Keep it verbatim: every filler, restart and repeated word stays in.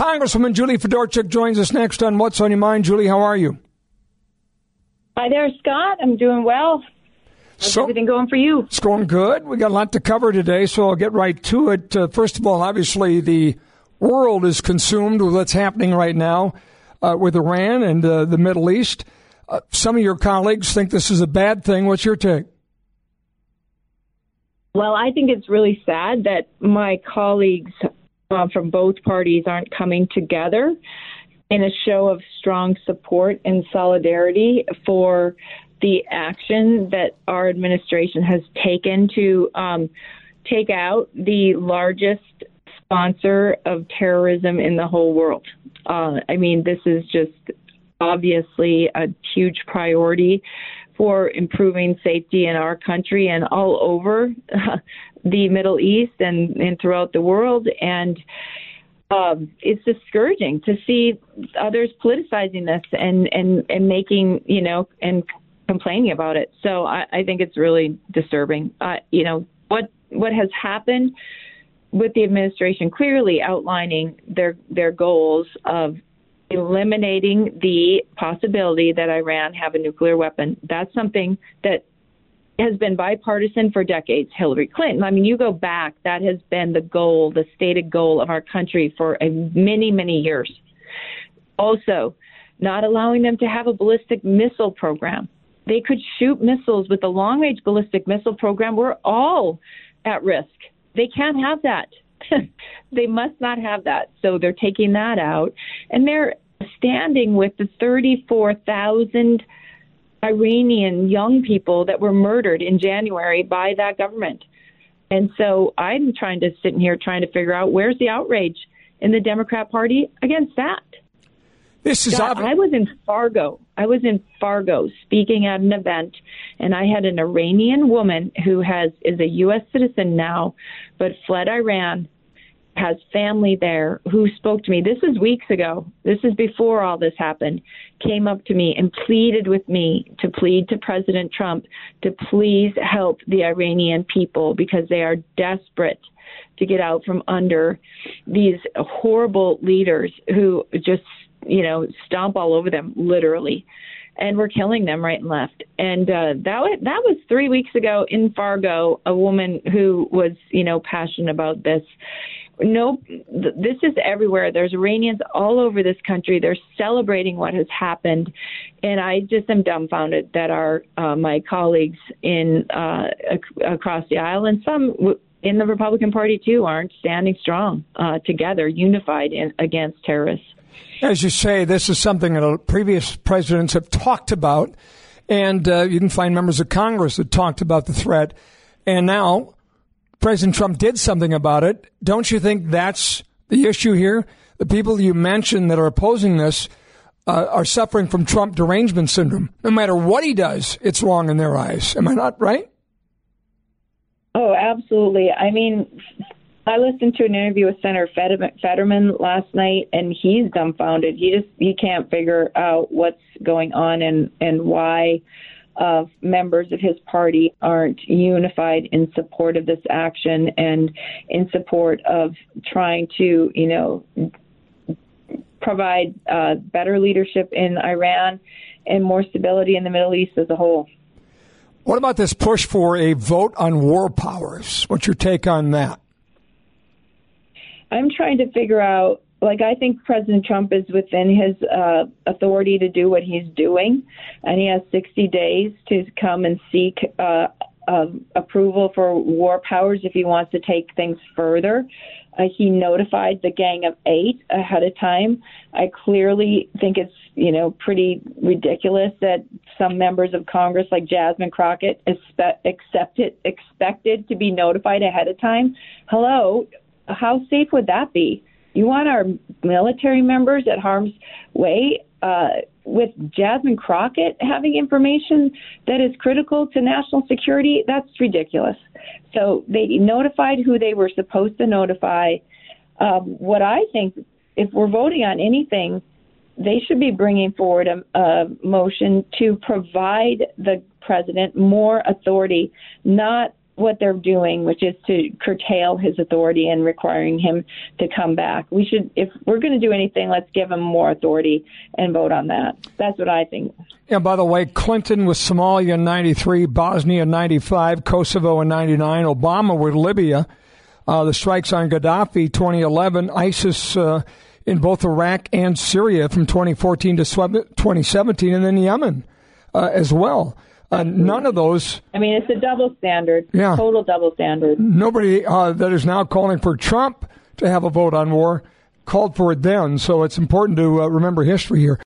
Congresswoman Julie Fedorchuk joins us next on What's on Your Mind. Julie, how are you? Hi there, Scott. I'm doing well. How's so, everything going for you? It's going good. We got a lot to cover today, so I'll get right to it. Uh, first of all, obviously, the world is consumed with what's happening right now uh, with Iran and uh, the Middle East. Uh, some of your colleagues think this is a bad thing. What's your take? Well, I think it's really sad that my colleagues uh, from both parties aren't coming together in a show of strong support and solidarity for the action that our administration has taken to um, take out the largest sponsor of terrorism in the whole world. Uh, I mean, this is just obviously a huge priority for improving safety in our country and all over uh, the Middle East and, and throughout the world. And um, it's discouraging to see others politicizing this and, and, and making, you know, and complaining about it. So I, I think it's really disturbing. Uh, you know, what what has happened with the administration clearly outlining their their goals of eliminating the possibility that Iran have a nuclear weapon. That's something that has been bipartisan for decades. Hillary Clinton, I mean, you go back, that has been the goal, the stated goal of our country for a many, many years. Also, not allowing them to have a ballistic missile program. They could shoot missiles with the long-range ballistic missile program. We're all at risk. They can't have that. They must not have that. So they're taking that out. And they're standing with the thirty-four thousand Iranian young people that were murdered in January by that government. And so I'm trying to sit in here trying to figure out where's the outrage in the Democrat Party against that. This is God, I was in Fargo. I was in Fargo speaking at an event, and I had an Iranian woman who has is a U S citizen now, but fled Iran, has family there, who spoke to me. This is weeks ago. This is before all this happened. Came up to me and pleaded with me to plead to President Trump to please help the Iranian people because they are desperate to get out from under these horrible leaders who just, you know, stomp all over them, literally. And we're killing them right and left. And uh, that, was, that was three weeks ago in Fargo, a woman who was, you know, passionate about this. No, this is everywhere. There's Iranians all over this country. They're celebrating what has happened. And I just am dumbfounded that our uh, my colleagues in uh, ac- across the aisle and some w- in the Republican Party, too, aren't standing strong uh, together, unified in, against terrorists. As you say, this is something that previous presidents have talked about, and uh, you can find members of Congress that talked about the threat. And now President Trump did something about it. Don't you think that's the issue here? The people you mentioned that are opposing this uh, are suffering from Trump derangement syndrome. No matter what he does, it's wrong in their eyes. Am I not right? Oh, absolutely. I mean, I listened to an interview with Senator Fetterman last night, and he's dumbfounded. He just he can't figure out what's going on and, and why uh, members of his party aren't unified in support of this action and in support of trying to, you know, provide uh, better leadership in Iran and more stability in the Middle East as a whole. What about this push for a vote on war powers? What's your take on that? I'm trying to figure out, like, I think President Trump is within his uh, authority to do what he's doing, and he has sixty days to come and seek uh, uh, approval for war powers if he wants to take things further. Uh, he notified the Gang of Eight ahead of time. I clearly think it's, you know, pretty ridiculous that some members of Congress, like Jasmine Crockett, expect, accepted, expected to be notified ahead of time. Hello, how safe would that be? You want our military members at harm's way uh, with Jasmine Crockett having information that is critical to national security? That's ridiculous. So they notified who they were supposed to notify. Um, what I think, if we're voting on anything, they should be bringing forward a, a motion to provide the president more authority, not what they're doing, which is to curtail his authority and requiring him to come back. We should, if we're going to do anything, let's give him more authority and vote on that. That's what I think. And by the way, Clinton with Somalia in ninety-three, Bosnia in ninety-five, Kosovo in ninety-nine, Obama with Libya, uh, the strikes on Gaddafi twenty eleven, ISIS uh, in both Iraq and Syria from twenty fourteen to twenty seventeen, and then Yemen uh, as well. Uh, none of those. I mean, it's a double standard. Yeah. Total double standard. Nobody uh, that is now calling for Trump to have a vote on war called for it then. So it's important to uh, remember history here.